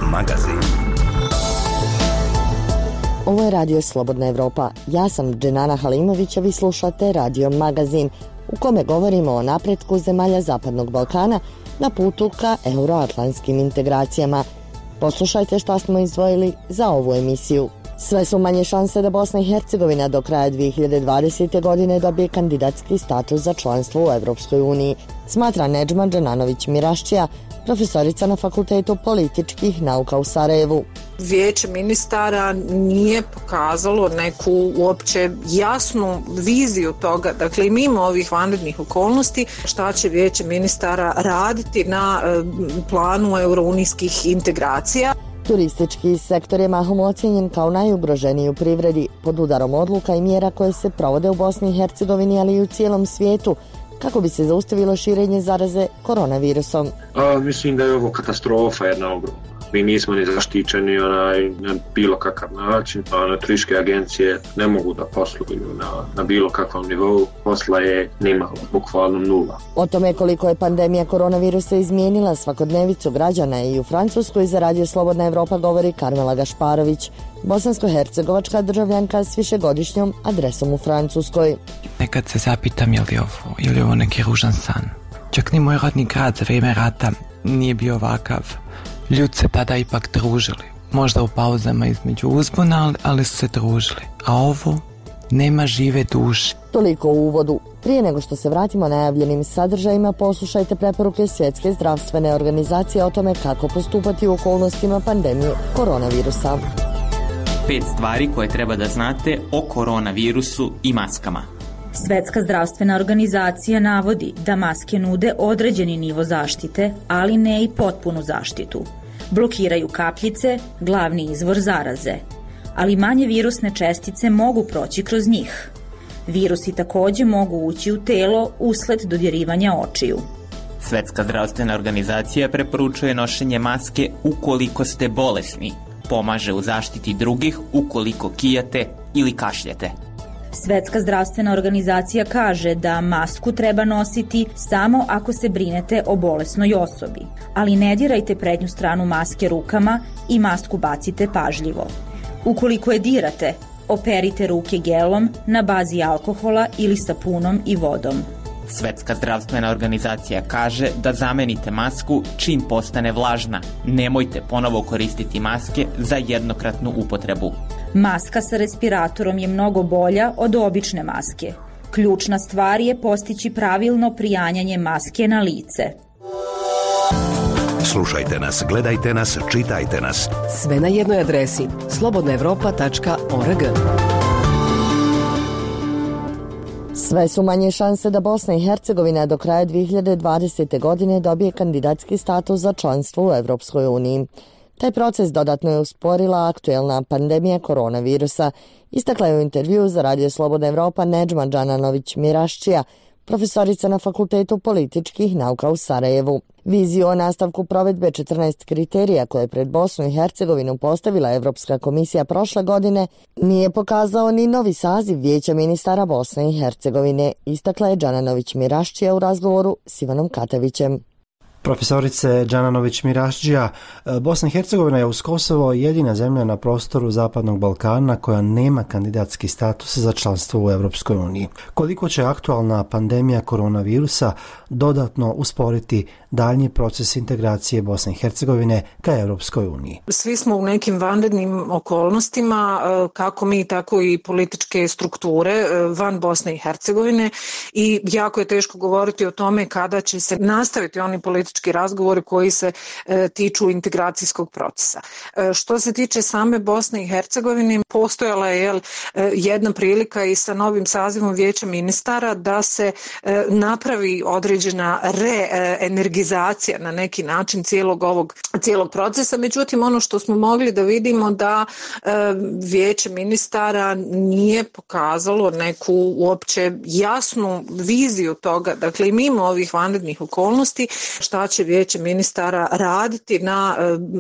magazin. Ovo je Radio Slobodna Evropa. Ja sam Dženana Halimović, a vi slušate Radio Magazin, u kome govorimo o napretku zemalja Zapadnog Balkana na putu ka euroatlantskim integracijama. Poslušajte šta smo izdvojili za ovu emisiju. Sve su manje šanse da Bosna i Hercegovina do kraja 2020. godine dobije kandidatski status za članstvo u Evropskoj uniji, smatra Nedžma Dženanović-Mirašćija, profesorica na Fakultetu političkih nauka u Sarajevu. Vijeće ministara nije pokazalo neku uopće jasnu viziju toga, dakle i mimo ovih vanrednih okolnosti, šta će Vijeće ministara raditi na planu eurounijskih integracija. Turistički sektor je mahom ocijenjen kao najugroženiji u privredi, pod udarom odluka i mjera koje se provode u Bosni i Hercegovini, ali i u cijelom svijetu, kako bi se zaustavilo širenje zaraze koronavirusom. Mislim da je ovo katastrofa jedna ogromna. Mi nismo ni zaštićeni na bilo kakav način, turističke agencije ne mogu da posluju na bilo kakvom nivou, posla je nimalo, bukvalno nula. O tome koliko je pandemija koronavirusa izmijenila svakodnevicu građana i u Francuskoj za Radio Slobodna Evropa govori Karmela Gašparović, bosansko-hercegovačka državljanka s višegodišnjom adresom u Francuskoj. Nekad se zapitam je li ovo neki ružan san. Čak ni moj rodni grad za vrijeme rata nije bio ovakav. Ljudi se tada ipak družili, možda u pauzama između uzbuna, ali su se družili. A ovo nema žive duše. Toliko u uvodu. Prije nego što se vratimo najavljenim sadržajima, poslušajte preporuke Svjetske zdravstvene organizacije o tome kako postupati u okolnostima pandemije koronavirusa. 5 stvari koje treba da znate o koronavirusu i maskama. Svjetska zdravstvena organizacija navodi da maske nude određeni nivo zaštite, ali ne i potpunu zaštitu. Blokiraju kapljice, glavni izvor zaraze, ali manje virusne čestice mogu proći kroz njih. Virusi također mogu ući u telo usled dodirivanja očiju. Svjetska zdravstvena organizacija preporučuje nošenje maske ukoliko ste bolesni. Pomaže u zaštiti drugih ukoliko kijate ili kašljete. Svjetska zdravstvena organizacija kaže da masku treba nositi samo ako se brinete o bolesnoj osobi, ali ne dirajte prednju stranu maske rukama i masku bacite pažljivo. Ukoliko je dirate, operite ruke gelom na bazi alkohola ili sapunom i vodom. Svjetska zdravstvena organizacija kaže da zamenite masku čim postane vlažna. Nemojte ponovo koristiti maske za jednokratnu upotrebu. Maska sa respiratorom je mnogo bolja od obične maske. Ključna stvar je postići pravilno prijanjanje maske na lice. Slušajte nas, gledajte nas, čitajte nas. Sve na jednoj adresi slobodnaevropa.org. Sve su manje šanse da Bosna i Hercegovina do kraja 2020. godine dobije kandidatski status za članstvo u Evropskoj uniji. Taj proces dodatno je usporila aktuelna pandemija koronavirusa, istakla je u intervju za Radio Slobodna Evropa Nedžma Dženanović-Mirašćija, profesorica na Fakultetu političkih nauka u Sarajevu. Viziju o nastavku provedbe 14 kriterija koje je pred Bosnu i Hercegovinu postavila Evropska komisija prošle godine nije pokazao ni novi saziv Vijeća ministara Bosne i Hercegovine, istakla je Dženanović-Mirašćija u razgovoru s Ivanom Katevićem. Profesorice Dženanović-Mirašćija, Bosna i Hercegovina je uz Kosovo jedina zemlja na prostoru Zapadnog Balkana koja nema kandidatski status za članstvo u Evropskoj uniji. Koliko će aktualna pandemija koronavirusa dodatno usporiti daljnji proces integracije Bosne i Hercegovine ka Evropskoj uniji? Svi smo u nekim vanrednim okolnostima, kako mi, tako i političke strukture van Bosne i Hercegovine, i jako je teško govoriti o tome kada će se nastaviti oni politički razgovori koji se tiču integracijskog procesa. Što se tiče same Bosne i Hercegovine, postojala je jedna prilika i sa novim sazivom Vijeća ministara da se napravi određena reenergizacija na neki način cijelog procesa. Međutim, ono što smo mogli da vidimo da Vijeće ministara nije pokazalo neku uopće jasnu viziju toga, dakle i mimo ovih vanrednih okolnosti, šta šta će Vijeće ministara raditi na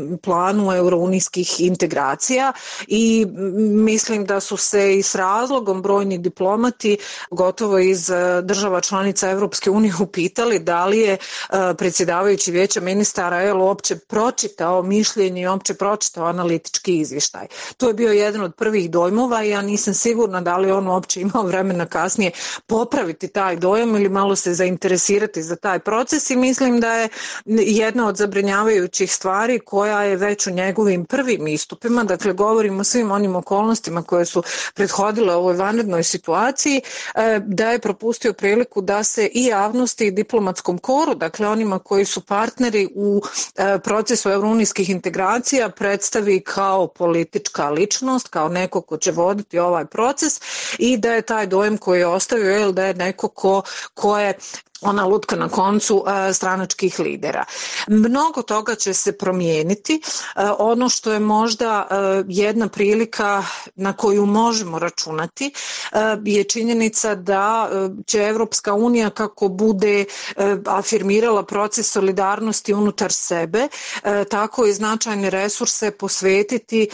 planu eurounijskih integracija i mislim da su se i s razlogom brojni diplomati gotovo iz država članica Europske unije upitali da li je predsjedavajući Vijeća ministara uopće pročitao mišljenje i uopće pročitao analitički izvještaj. To je bio jedan od prvih dojmova i ja nisam sigurna da li on uopće imao vremena kasnije popraviti taj dojam ili malo se zainteresirati za taj proces i mislim da je jedna od zabrinjavajućih stvari koja je već u njegovim prvim istupima, dakle govorimo o svim onim okolnostima koje su prethodile ovoj vanrednoj situaciji, da je propustio priliku da se i javnosti i diplomatskom koru, dakle onima koji su partneri u procesu eurounijskih integracija, predstavi kao politička ličnost, kao neko ko će voditi ovaj proces i da je taj dojem koji je ostavio da je neko ko je ona lutka na koncu stranačkih lidera. Mnogo toga će se promijeniti. Ono što je možda jedna prilika na koju možemo računati je činjenica da će Evropska unija kako bude afirmirala proces solidarnosti unutar sebe, tako i značajne resurse posvetiti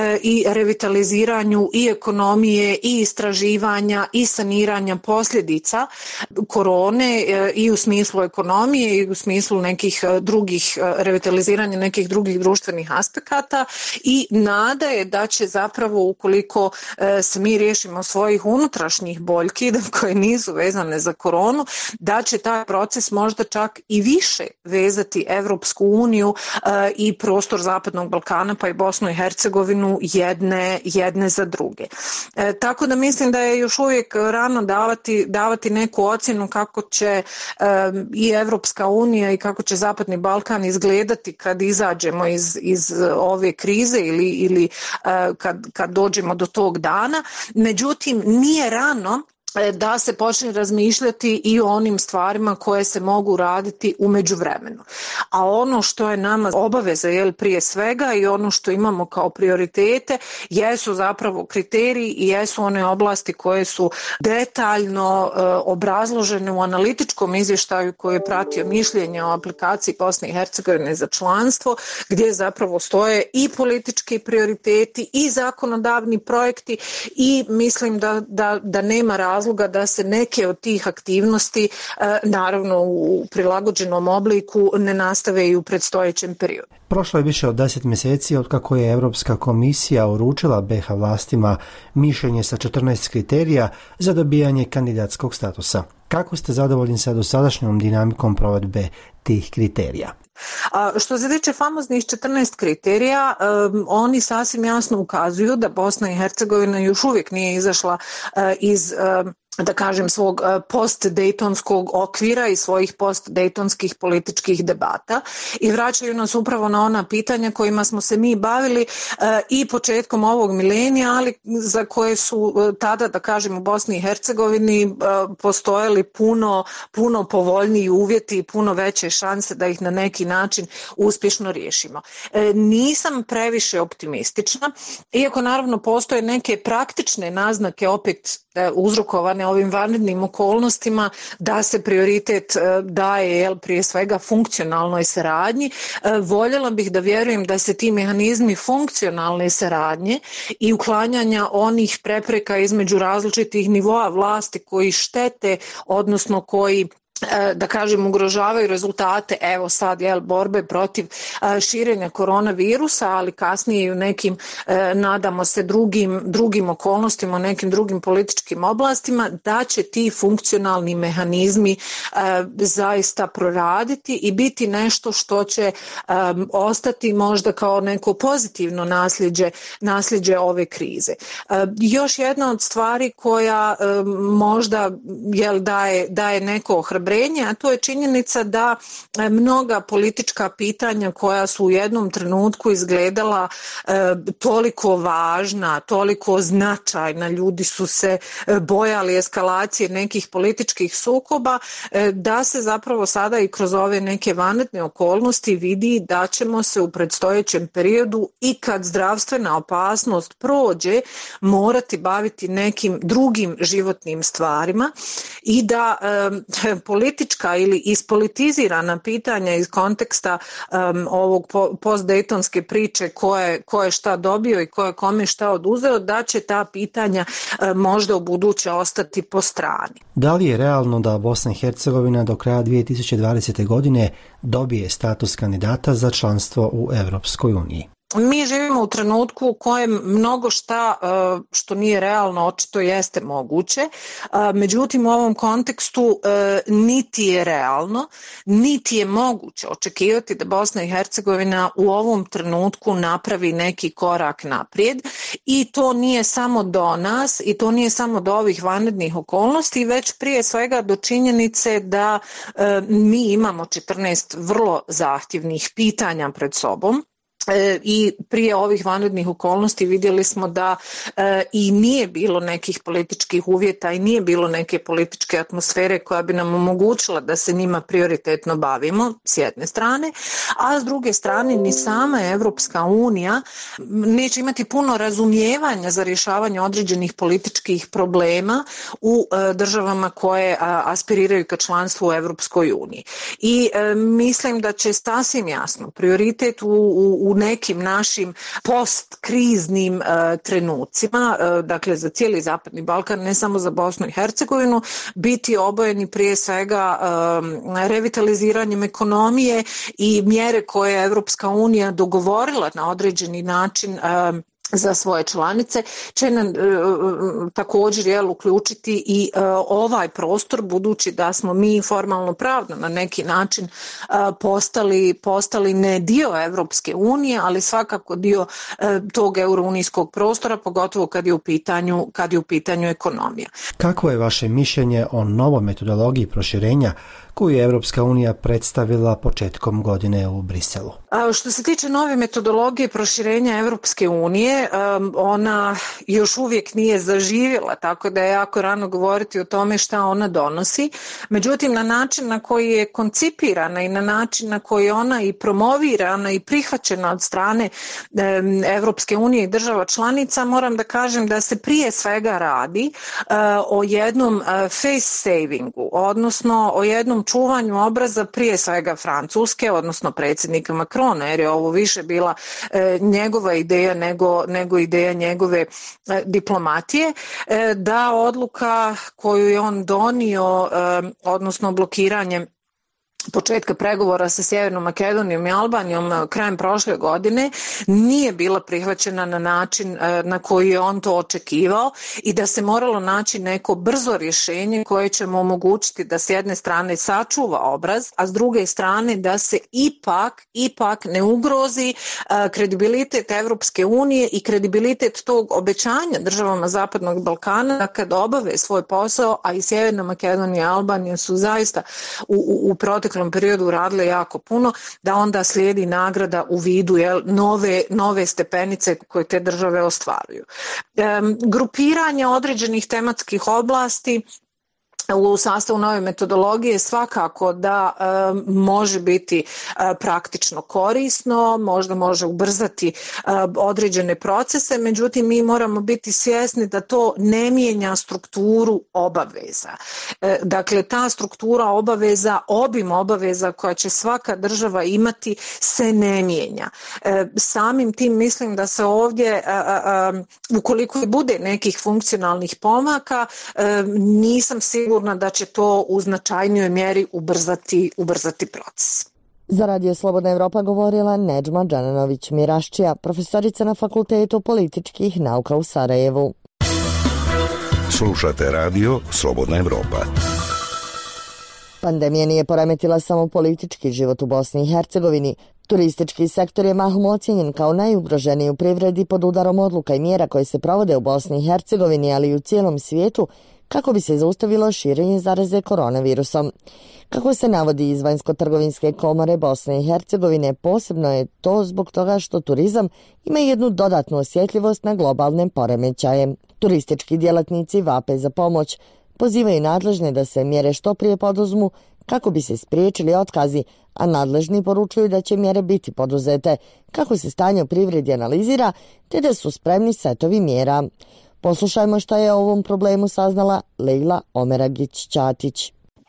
i revitaliziranju i ekonomije i istraživanja i saniranja posljedica korone i u smislu ekonomije i u smislu nekih drugih revitaliziranja nekih drugih društvenih aspekata i nada je da će zapravo ukoliko se mi riješimo svojih unutrašnjih boljki koje nisu vezane za koronu, da će taj proces možda čak i više vezati Evropsku uniju i prostor Zapadnog Balkana pa i Bosnu i Hercegovinu jedne za druge. Tako da mislim da je još uvijek rano davati neku ocjenu kako će i Evropska unija i kako će Zapadni Balkan izgledati kad izađemo iz ove krize ili kad dođemo do tog dana. Međutim, nije rano da se počne razmišljati i o onim stvarima koje se mogu raditi u međuvremenu. A ono što je nama obaveza prije svega i ono što imamo kao prioritete jesu zapravo kriteriji i jesu one oblasti koje su detaljno obrazložene u analitičkom izvještaju koji je pratio mišljenje o aplikaciji Bosne i Hercegovine za članstvo, gdje zapravo stoje i politički prioriteti i zakonodavni projekti i mislim da nema razloga da se neke od tih aktivnosti, naravno u prilagođenom obliku, ne nastave i u predstojećem periodu. Prošlo je više od 10 mjeseci od kako je Europska komisija uručila BiH vlastima mišljenje sa 14 kriterija za dobijanje kandidatskog statusa. Kako ste zadovoljni sa dosadašnjom dinamikom provedbe tih kriterija? Što se tiče famoznih 14 kriterija, oni sasvim jasno ukazuju da Bosna i Hercegovina još uvijek nije izašla iz da kažem svog post-dejtonskog okvira i svojih post-dejtonskih političkih debata i vraćaju nas upravo na ona pitanja kojima smo se mi bavili i početkom ovog milenija, ali za koje su tada, da kažem, u Bosni i Hercegovini postojali puno povoljniji uvjeti i puno veće šanse da ih na neki način uspješno riješimo. Nisam previše optimistična, iako naravno postoje neke praktične naznake opet uzrokovane ovim vanrednim okolnostima da se prioritet daje prije svega funkcionalnoj saradnji. Voljela bih da vjerujem da se ti mehanizmi funkcionalne saradnje i uklanjanja onih prepreka između različitih nivoa vlasti koji štete, odnosno koji da kažem ugrožavaju rezultate borbe protiv širenja koronavirusa, ali kasnije i u nekim nadamo se drugim okolnostima, u nekim drugim političkim oblastima, da će ti funkcionalni mehanizmi zaista proraditi i biti nešto što će ostati možda kao neko pozitivno nasljeđe ove krize. Još jedna od stvari koja možda daje neko ohrabrenje, a to je činjenica da mnoga politička pitanja koja su u jednom trenutku izgledala toliko važna, toliko značajna, ljudi su se bojali eskalacije nekih političkih sukoba, da se zapravo sada i kroz ove neke vanredne okolnosti vidi da ćemo se u predstojećem periodu i kad zdravstvena opasnost prođe morati baviti nekim drugim životnim stvarima i da politička ili ispolitizirana pitanja iz konteksta ovog postdejtonske priče ko je šta dobio i ko je kome šta oduzeo, da će ta pitanja možda u buduće ostati po strani. Da li je realno da Bosna i Hercegovina do kraja 2020. godine dobije status kandidata za članstvo u Evropskoj uniji? Mi živimo u trenutku u kojem mnogo šta što nije realno očito jeste moguće, međutim u ovom kontekstu niti je realno, niti je moguće očekivati da Bosna i Hercegovina u ovom trenutku napravi neki korak naprijed i to nije samo do nas i to nije samo do ovih vanrednih okolnosti, već prije svega do činjenice da mi imamo 14 vrlo zahtjevnih pitanja pred sobom. I prije ovih vanrednih okolnosti vidjeli smo da i nije bilo nekih političkih uvjeta i nije bilo neke političke atmosfere koja bi nam omogućila da se njima prioritetno bavimo s jedne strane, a s druge strane ni sama Evropska unija neće imati puno razumijevanja za rješavanje određenih političkih problema u državama koje aspiriraju ka članstvu u Evropskoj uniji. I mislim da će sasvim jasno prioritet u nekim našim postkriznim trenucima, dakle za cijeli Zapadni Balkan, ne samo za Bosnu i Hercegovinu, biti obojeni prije svega revitaliziranjem ekonomije i mjere koje je Evropska unija dogovorila na određeni način za svoje članice će nam također uključiti i ovaj prostor, budući da smo mi formalno pravno na neki način postali ne dio Evropske unije, ali svakako dio tog eurounijskog prostora, pogotovo kad je u pitanju ekonomija. Kako je vaše mišljenje o novoj metodologiji proširenja koju je Evropska unija predstavila početkom godine u Briselu? Što se tiče nove metodologije proširenja Evropske unije, ona još uvijek nije zaživjela, tako da je jako rano govoriti o tome šta ona donosi. Međutim, na način na koji je koncipirana i na način na koji je ona i promovirana i prihvaćena od strane Evropske unije i država članica, moram da kažem da se prije svega radi o jednom face savingu, odnosno o jednom čuvanju obraza prije svega Francuske, odnosno predsjednika Macrona, jer je ovo više bila njegova ideja nego ideja njegove diplomatije, da odluka koju je on donio, odnosno blokiranje početka pregovora sa Sjevernom Makedonijom i Albanijom krajem prošle godine nije bila prihvaćena na način na koji je on to očekivao i da se moralo naći neko brzo rješenje koje će mu omogućiti da s jedne strane sačuva obraz, a s druge strane da se ipak ne ugrozi kredibilitet Evropske unije i kredibilitet tog obećanja državama Zapadnog Balkana da kad obave svoj posao, a i Sjeverna Makedonija i Albanija su zaista u proteklom periodu radile jako puno, da onda slijedi nagrada u vidu nove stepenice koje te države ostvaruju. Grupiranje određenih tematskih oblasti u sastavu nove metodologije svakako da može biti praktično korisno, možda može ubrzati određene procese, međutim mi moramo biti svjesni da to ne mijenja strukturu obaveza. Dakle, ta struktura obaveza, obim obaveza koja će svaka država imati se ne mijenja. Samim tim mislim da se ovdje, ukoliko bude nekih funkcionalnih pomaka, nisam sigurna da će to u značajnijoj mjeri ubrzati proces. Za Radio Slobodna Evropa govorila Nedžma Džananović-Miraščija, profesorica na Fakultetu političkih nauka u Sarajevu. Slušate Radio Slobodna Evropa. Pandemija nije poremetila samo politički život u Bosni i Hercegovini. Turistički sektor je mahom ocijenjen kao najugroženiji u privredi pod udarom odluka i mjera koje se provode u Bosni i Hercegovini, ali i u cijelom svijetu, kako bi se zaustavilo širenje zaraze koronavirusom. Kako se navodi iz Vanjsko-trgovinske komore Bosne i Hercegovine, posebno je to zbog toga što turizam ima jednu dodatnu osjetljivost na globalne poremećaje. Turistički djelatnici vape za pomoć, pozivaju nadležne da se mjere što prije poduzmu kako bi se spriječili otkazi, a nadležni poručuju da će mjere biti poduzete kako se stanje u privredi analizira, te da su spremni setovi mjera. Poslušajmo što je o ovom problemu saznala Lejla Omeragić-Ćatić.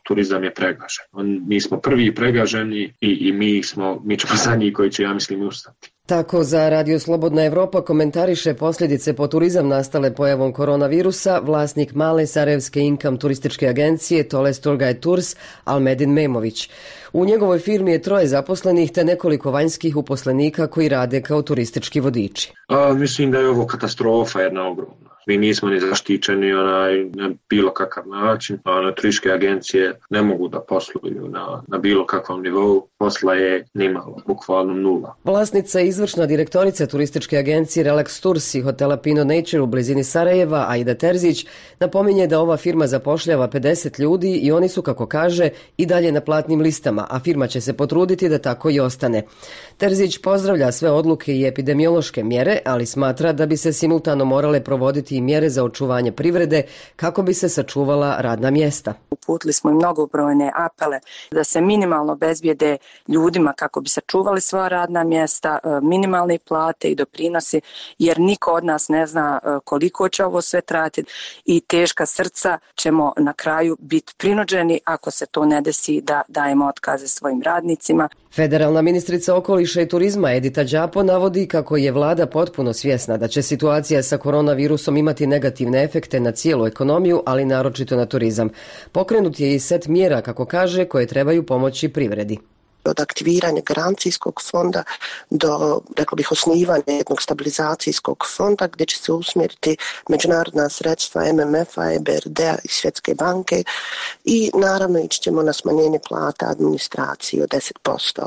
turizam je pregažen. Mi smo prvi pregaženi i mi ćemo zadnji koji će, ja mislim, ustati. Tako za Radio Slobodna Evropa komentariše posljedice po turizam nastale pojavom koronavirusa vlasnik male sarajevske Income turističke agencije Toles Tour Guide Tours Almedin Memović. U njegovoj firmi je 3 zaposlenih te nekoliko vanjskih uposlenika koji rade kao turistički vodiči. Mislim da je ovo katastrofa jedna ogromna. Mi nismo ni zaštićeni na bilo kakav način, turističke agencije ne mogu da posluju na bilo kakvom nivou, posla je nimalo, bukvalno nula. Vlasnica i izvršna direktorica turističke agencije Relax Tours i hotela Pino Nature u blizini Sarajeva, Aida Terzić, napominje da ova firma zapošljava 50 ljudi i oni su, kako kaže, i dalje na platnim listama, a firma će se potruditi da tako i ostane. Terzić pozdravlja sve odluke i epidemiološke mjere, ali smatra da bi se simultano morale provoditi i mjere za očuvanje privrede kako bi se sačuvala radna mjesta. Uputili smo i mnogobrojne apele da se minimalno obezbijede ljudima kako bi sačuvali svoja radna mjesta, minimalne plate i doprinosi, jer niko od nas ne zna koliko će ovo sve trajati i teška srca ćemo na kraju biti prinuđeni, ako se to ne desi, da dajemo otkaze svojim radnicima. Federalna ministrica okoliša i turizma Edita Đapo navodi kako je vlada potpuno svjesna da će situacija sa koronavirusom imati negativne efekte na cijelu ekonomiju, ali naročito na turizam. Pokrenut je i set mjera, kako kaže, koje trebaju pomoći privredi. Od aktiviranja garancijskog fonda do, rekao bih, osnivanja jednog stabilizacijskog fonda gdje će se usmjeriti međunarodna sredstva MMF-a, EBRD-a i Svjetske banke i naravno ići ćemo na smanjenje plata administraciji od 10%.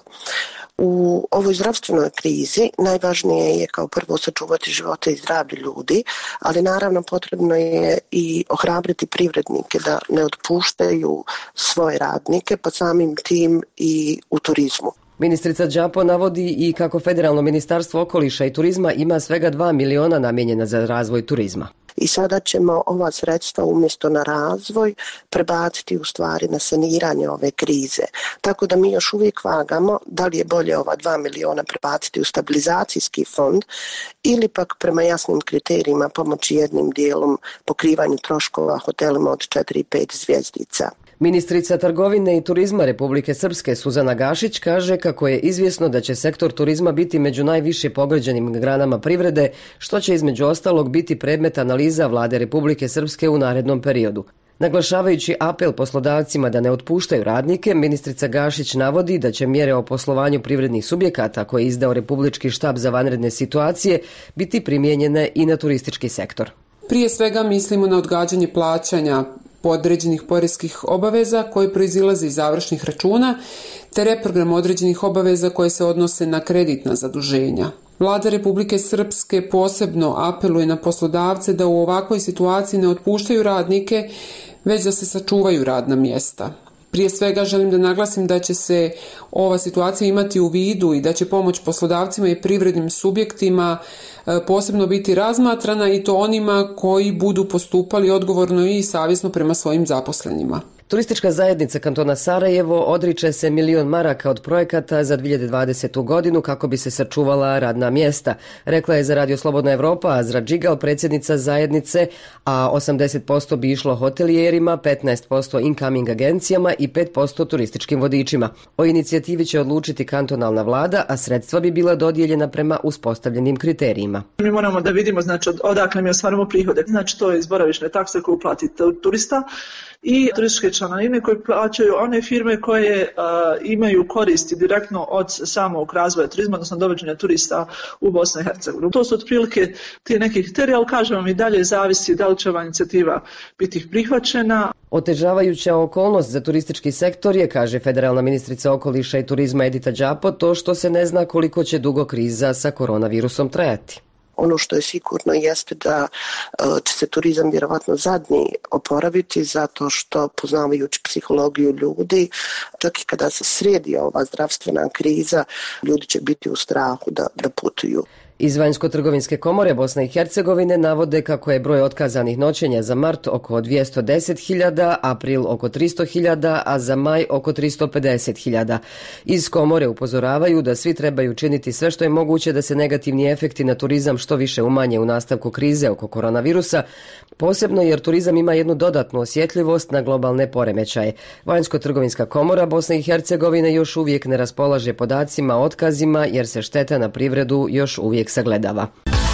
U ovoj zdravstvenoj krizi najvažnije je kao prvo sačuvati živote i zdravlje ljudi, ali naravno potrebno je i ohrabriti privrednike da ne otpuštaju svoje radnike, pa samim tim i u turizmu. Ministrica Đapo navodi i kako Federalno ministarstvo okoliša i turizma ima svega 2 miliona namijenjena za razvoj turizma. I sada ćemo ova sredstva umjesto na razvoj prebaciti u stvari na saniranje ove krize. Tako da mi još uvijek vagamo da li je bolje ova 2 miliona prebaciti u stabilizacijski fond ili pak prema jasnim kriterijima pomoći jednim dijelom pokrivanju troškova hotelima od 4 i 5 zvjezdica. Ministrica trgovine i turizma Republike Srpske Suzana Gašić kaže kako je izvjesno da će sektor turizma biti među najviše pogođenim granama privrede, što će između ostalog biti predmet analiza vlade Republike Srpske u narednom periodu. Naglašavajući apel poslodavcima da ne otpuštaju radnike, ministrica Gašić navodi da će mjere o poslovanju privrednih subjekata koje je izdao Republički štab za vanredne situacije biti primijenjene i na turistički sektor. Prije svega mislimo na odgađanje plaćanja određenih poreskih obaveza koji proizilaze iz završnih računa, te reprogram određenih obaveza koje se odnose na kreditna zaduženja. Vlada Republike Srpske posebno apeluje na poslodavce da u ovakvoj situaciji ne otpuštaju radnike, već da se sačuvaju radna mjesta. Prije svega želim da naglasim da će se ova situacija imati u vidu i da će pomoć poslodavcima i privrednim subjektima posebno biti razmatrana i to onima koji budu postupali odgovorno i savjesno prema svojim zaposlenima. Turistička zajednica kantona Sarajevo odriče se 1 milion maraka od projekata za 2020. godinu kako bi se sačuvala radna mjesta, rekla je za Radio Slobodna Evropa Azra Džigal, predsjednica zajednice, a 80% bi išlo hotelijerima, 15% incoming agencijama i 5% turističkim vodičima. O inicijativi će odlučiti kantonalna vlada, a sredstva bi bila dodijeljena prema uspostavljenim kriterijima. Mi moramo da vidimo odakle mi ostvarimo prihode. Znači to je iz boravišne takse koju plati turista i turističke članarine koje plaćaju one firme koje imaju koristi direktno od samog razvoja turizma, odnosno dovođenja turista u Bosnu i Hercegovinu. To su otprilike ti neki kriteriji, ali kažem vam i dalje zavisi da li će ova inicijativa biti prihvaćena. Otežavajuća okolnost za turistički sektor je, kaže federalna ministrica okoliša i turizma Edita Đapo, to što se ne zna koliko će dugo kriza sa koronavirusom trajati. Ono što je sigurno jeste da će se turizam vjerovatno zadnji oporaviti zato što, poznavajući psihologiju ljudi, čak i kada se sredi ova zdravstvena kriza, ljudi će biti u strahu da putuju. Iz Vanjsko-trgovinske komore Bosne i Hercegovine navode kako je broj otkazanih noćenja za mart oko 210.000, april oko 300.000, a za maj oko 350.000. Iz komore upozoravaju da svi trebaju činiti sve što je moguće da se negativni efekti na turizam što više umanje u nastavku krize oko koronavirusa, posebno jer turizam ima jednu dodatnu osjetljivost na globalne poremećaje. Vanjsko-trgovinska komora Bosne i Hercegovine još uvijek ne raspolaže podacima o otkazima jer se šteta na privredu još uvijek sagledava.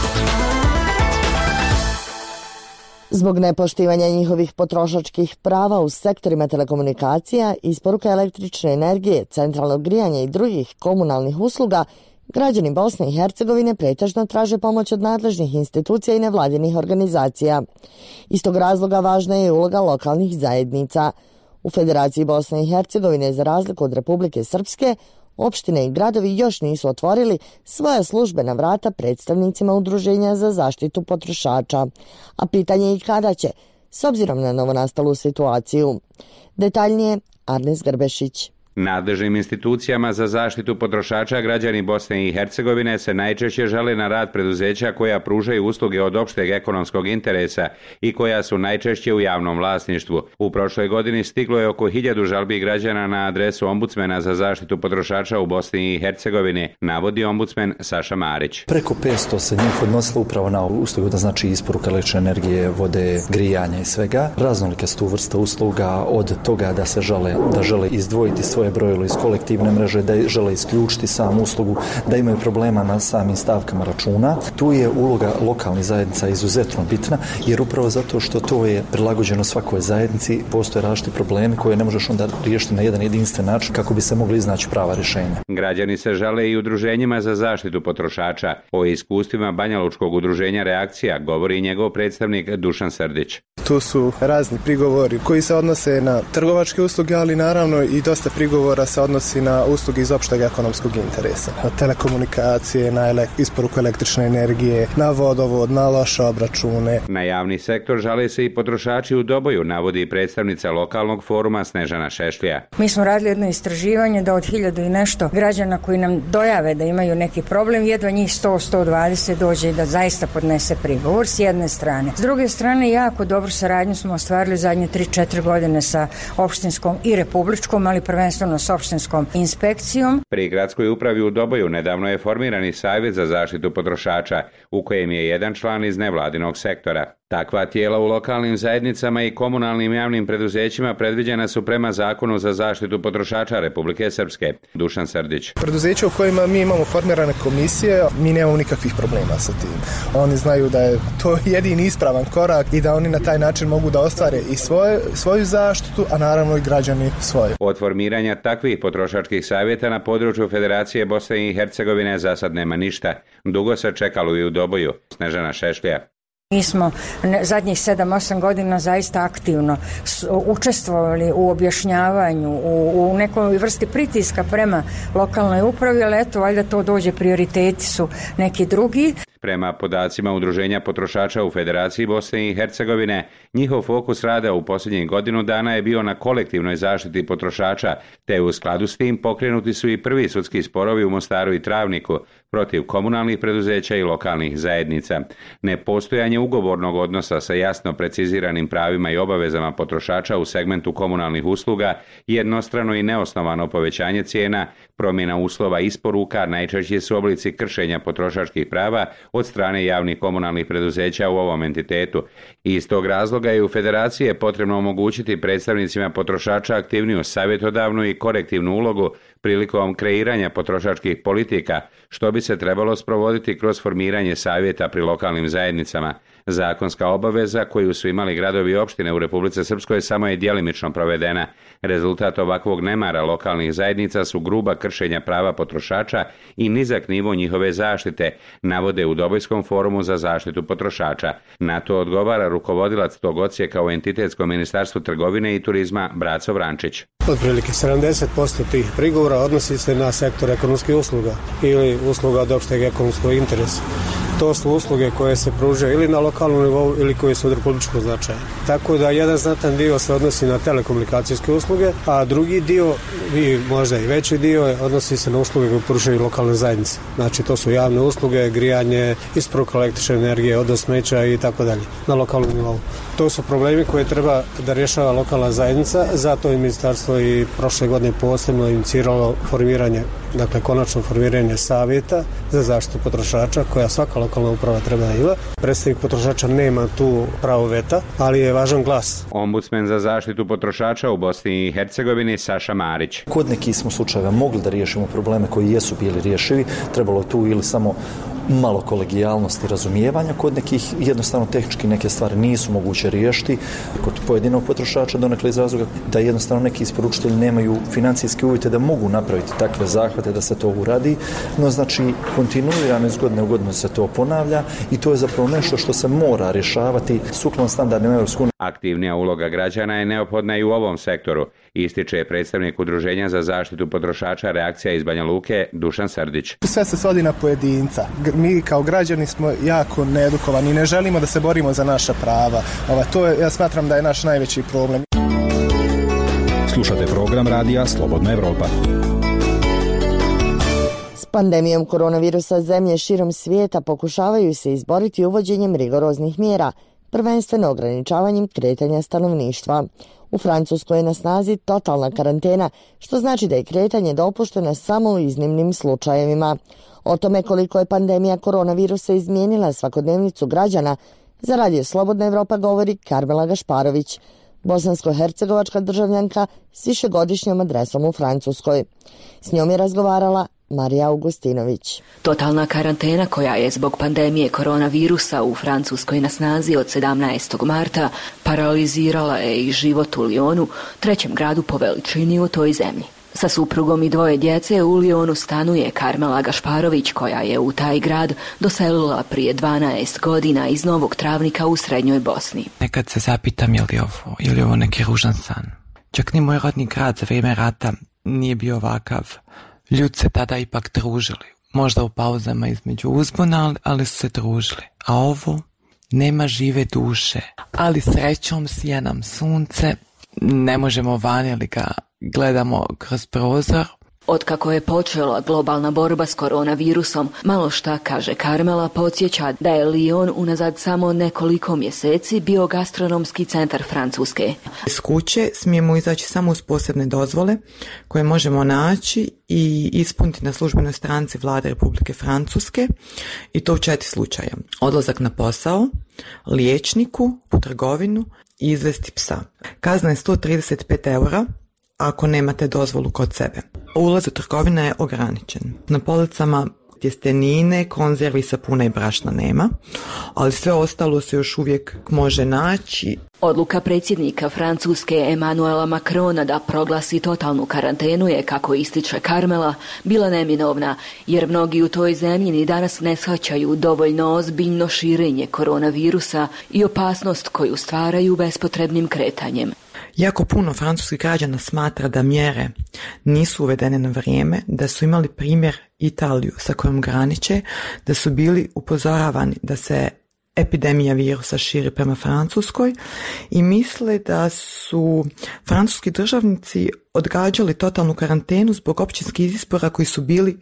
Zbog nepoštivanja njihovih potrošačkih prava u sektorima telekomunikacija, isporuka električne energije, centralnog grijanja i drugih komunalnih usluga, građani Bosne i Hercegovine pretežno traže pomoć od nadležnih institucija i nevladinih organizacija. Iz tog razloga važna je uloga lokalnih zajednica. U Federaciji Bosne i Hercegovine, za razliku od Republike Srpske, opštine i gradovi još nisu otvorili svoja službena vrata predstavnicima udruženja za zaštitu potrošača, a pitanje je i kada će, s obzirom na novonastalu situaciju. Detaljnije, Arnes Grbešić. Nadležnim institucijama za zaštitu potrošača građani Bosne i Hercegovine se najčešće žale na rad preduzeća koja pružaju usluge od opšteg ekonomskog interesa i koja su najčešće u javnom vlasništvu. U prošloj godini stiglo je oko 1000 žalbi građana na adresu ombudsmena za zaštitu potrošača u Bosni i Hercegovini, navodi ombudsmen Saša Marić. Preko 500 se njih odnosilo upravo na uslugu, da znači isporuka električne energije, vode, grijanja i svega. Raznolike su tu vrste usluga, od toga da se žele izdvojiti svoje brojilo iz kolektivne mreže, da žele isključiti samu uslugu, da imaju problema na samim stavkama računa. Tu je uloga lokalnih zajednica izuzetno bitna, jer upravo zato što to je prilagođeno svakoj zajednici, postoje različiti problemi koje ne možeš onda riješiti na jedan jedinstven način kako bi se mogli iznaći prava rješenja. Građani se žale i udruženjima za zaštitu potrošača. O iskustvima Banjalučkog udruženja Reakcija govori njegov predstavnik Dušan Srdić. Tu su razni prigovori koji se odnose na trgovačke usluge, ali naravno i dosta prigovora se odnosi na usluge iz opšteg ekonomskog interesa. Na telekomunikacije, na isporuku električne energije, na vodovod, na loše obračune. Na javni sektor žale se i potrošači u Doboju, navodi predstavnica lokalnog foruma Snežana Šešlija. Mi smo radili jedno istraživanje da od 1000 i nešto građana koji nam dojave da imaju neki problem, jedva njih 100-120 dođe i da zaista podnese prigovor s jedne strane. S druge strane, jako dobru saradnju smo ostvarili zadnje 3-4 godine sa opštinskom i republičkom, ali prvenstveno s opštinskom inspekcijom. Pri gradskoj upravi u Doboju nedavno je formirani savjet za zaštitu potrošača, u kojem je jedan član iz nevladinog sektora. Takva tijela u lokalnim zajednicama i komunalnim javnim preduzećima predviđena su prema Zakonu za zaštitu potrošača Republike Srpske. Dušan Srdić. Preduzeća u kojima mi imamo formirane komisije, mi nemamo nikakvih problema sa tim. Oni znaju da je to jedini ispravan korak i da oni na taj način mogu da ostvare i svoju zaštitu, a naravno i građani svoje. Od formiranja takvih potrošačkih savjeta na području Federacije Bosne i Hercegovine za sad nema ništa. Dugo se čekalo i u Doboju. Snežana Šešlija. Mi smo zadnjih 7-8 godina zaista aktivno učestvovali u objašnjavanju, u nekoj vrsti pritiska prema lokalnoj upravi, ali eto, valjda to dođe, prioriteti su neki drugi. Prema podacima Udruženja potrošača u Federaciji Bosne i Hercegovine, njihov fokus rada u posljednjih godinu dana je bio na kolektivnoj zaštiti potrošača, te u skladu s tim pokrenuti su i prvi sudski sporovi u Mostaru i Travniku protiv komunalnih preduzeća i lokalnih zajednica. Nepostojanje ugovornog odnosa sa jasno preciziranim pravima i obavezama potrošača u segmentu komunalnih usluga, jednostrano i neosnovano povećanje cijena, promjena uslova isporuka najčešći su oblici kršenja potrošačkih prava od strane javnih komunalnih preduzeća u ovom entitetu. Iz tog razloga je u Federaciji je potrebno omogućiti predstavnicima potrošača aktivniju savjetodavnu i korektivnu ulogu prilikom kreiranja potrošačkih politika, što bi se trebalo sprovoditi kroz formiranje savjeta pri lokalnim zajednicama. Zakonska obaveza koju su imali gradovi i opštine u Republici Srpskoj samo je djelimično provedena. Rezultat ovakvog nemara lokalnih zajednica su gruba kršenja prava potrošača i nizak nivo njihove zaštite, navode u Dobojskom forumu za zaštitu potrošača. Na to odgovara rukovodilac tog odsjeka u entitetskom ministarstvu trgovine i turizma Braco Vrančić. Otprilike 70% tih prigovora odnosi se na sektor ekonomskih usluga ili usluga od opšteg ekonomskog interesa. To su usluge koje se pružaju ili na lokalnom nivou ili koje su od republičkog značaja. Tako da jedan znatan dio se odnosi na telekomunikacijske usluge, a drugi dio, i možda i veći dio, odnosi se na usluge koje pružaju lokalne zajednice. Znači to su javne usluge, grijanje, isporuka električne energije, odnos smeća i tako dalje na lokalnom nivou. To su problemi koje treba da rješava lokalna zajednica, zato je ministarstvo i prošle godine posebno iniciralo formiranje, dakle konačno formiranje savjeta za zaštitu potrošača koja svaka lokalna uprava treba da ima. Predstavnik potrošača nema tu pravo veta, ali je važan glas. Ombudsman za zaštitu potrošača u Bosni i Hercegovini Saša Marić. Kod nekih smo slučajeva mogli da riješimo probleme koji jesu bili rješivi, trebalo tu ili samo malo kolegijalnosti i razumijevanja, kod nekih jednostavno tehnički neke stvari nisu moguće riješiti, kod pojedinog potrošača donekle iz razloga da jednostavno neki isporučitelji nemaju financijske uvjete da mogu napraviti takve zahvate da se to uradi, no znači kontinuirano iz godine u godinu se to ponavlja i to je zapravo nešto što se mora rješavati sukladno standardima Europske unije. Aktivnija uloga građana je neophodna i u ovom sektoru, ističe predstavnik Udruženja za zaštitu potrošača Reakcija iz Banja Luke Dušan Srdić. Sve se svodi na pojedinca. Mi kao građani smo jako needukovani i ne želimo da se borimo za naša prava. To je, ja smatram da je naš najveći problem. Slušate program radija Slobodna Evropa. S pandemijom koronavirusa zemlje širom svijeta pokušavaju se izboriti uvođenjem rigoroznih mjera, prvenstveno ograničavanjem kretanja stanovništva. U Francuskoj je na snazi totalna karantena, što znači da je kretanje dopušteno samo u iznimnim slučajevima. O tome koliko je pandemija koronavirusa izmijenila svakodnevnicu građana, za Radio Slobodna Evropa govori Karmela Gašparović, bosansko-hercegovačka državljanka s višegodišnjom adresom u Francuskoj. S njom je razgovarala Marija Augustinović. Totalna karantena koja je zbog pandemije koronavirusa u Francuskoj na snazi od 17. marta paralizirala je i život u Lyonu, trećem gradu po veličini u toj zemlji. Sa suprugom i dvoje djece u Lyonu stanuje Karmela Gašparović koja je u taj grad doselila prije 12 godina iz Novog Travnika u srednjoj Bosni. Nekad se zapitam je li ovo neki ružan san. Čak ni moj rodni grad za vrijeme rata nije bio ovakav. Ljudi se tada ipak družili. Možda u pauzama između uzbuna, ali su se družili. A ovo nema žive duše. Ali srećom sija nam sunce. Ne možemo van ili ga gledamo kroz prozor. Otkako je počela globalna borba s koronavirusom, malo šta, kaže Karmela, podsjeća da je Lyon unazad samo nekoliko mjeseci bio gastronomski centar Francuske. Iz kuće smijemo izaći samo uz posebne dozvole koje možemo naći i ispuniti na službenoj stranci Vlade Republike Francuske i to u 4 slučaja. Odlazak na posao, liječniku, u trgovinu i izvesti psa. Kazna je 135 € ako nemate dozvolu kod sebe. Ulaz u trgovina je ograničen. Na policama tjestenine, konzervi, sapuna i brašna nema, ali sve ostalo se još uvijek može naći. Odluka predsjednika Francuske Emmanuela Macrona da proglasi totalnu karantenu je, kako ističe Karmela, bila neminovna, jer mnogi u toj zemlji ni danas ne shvaćaju dovoljno ozbiljno širenje koronavirusa i opasnost koju stvaraju bespotrebnim kretanjem. Jako puno francuskih građana smatra da mjere nisu uvedene na vrijeme, da su imali primjer Italiju sa kojom graniče, da su bili upozoravani da se epidemija virusa širi prema Francuskoj i misle da su francuski državnici odgađali totalnu karantenu zbog općinskih izbora koji su bili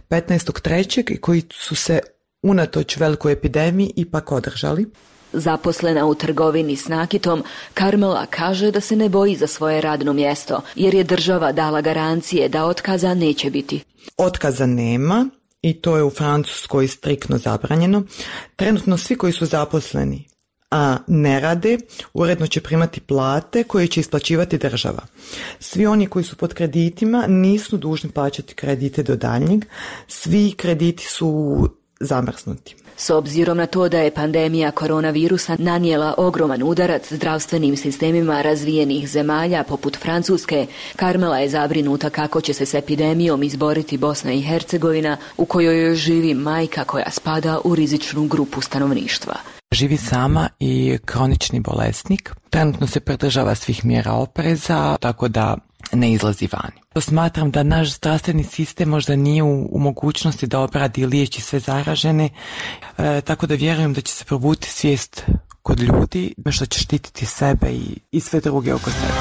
15.3. i koji su se unatoč velikoj epidemiji ipak održali. Zaposlena u trgovini s nakitom, Karmela kaže da se ne boji za svoje radno mjesto, jer je država dala garancije da otkaza neće biti. Otkaza nema i to je u Francuskoj striktno zabranjeno. Trenutno svi koji su zaposleni, a ne rade, uredno će primati plate koje će isplaćivati država. Svi oni koji su pod kreditima nisu dužni plaćati kredite do daljnjeg. Svi krediti su zamrznuti. S obzirom na to da je pandemija koronavirusa nanijela ogroman udarac zdravstvenim sistemima razvijenih zemalja poput Francuske, Karmela je zabrinuta kako će se s epidemijom izboriti Bosna i Hercegovina, u kojoj još živi majka koja spada u rizičnu grupu stanovništva. Živi sama i kronični bolesnik. Trenutno se pridržava svih mjera opreza, tako da ne izlazi vani. Smatram da naš zdravstveni sistem možda nije u mogućnosti da obradi i liječi sve zaražene, tako da vjerujem da će se probuditi svijest kod ljudi što će štititi sebe i sve druge oko sebe.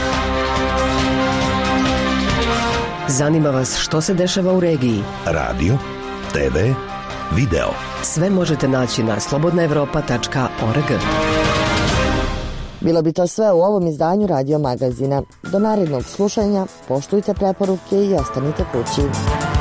Zanima vas što se dešava u regiji? Radio, TV, video. Sve možete naći na slobodnaevropa.org. Bilo bi to sve u ovom izdanju Radio Magazina. Do narednog slušanja, poštujte preporuke i ostanite kući.